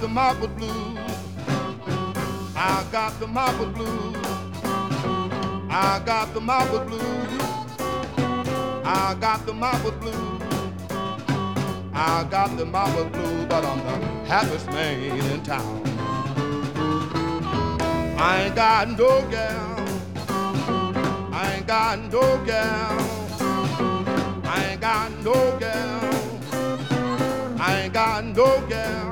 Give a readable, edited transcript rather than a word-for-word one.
the marble blues. I got the marble blues. I got the marble blues. I got the marble blues. I got the marble blues, but I'm the happiest man in town. I ain't got no gal. I ain't got no gal. I ain't got no gal. I ain't got no gal.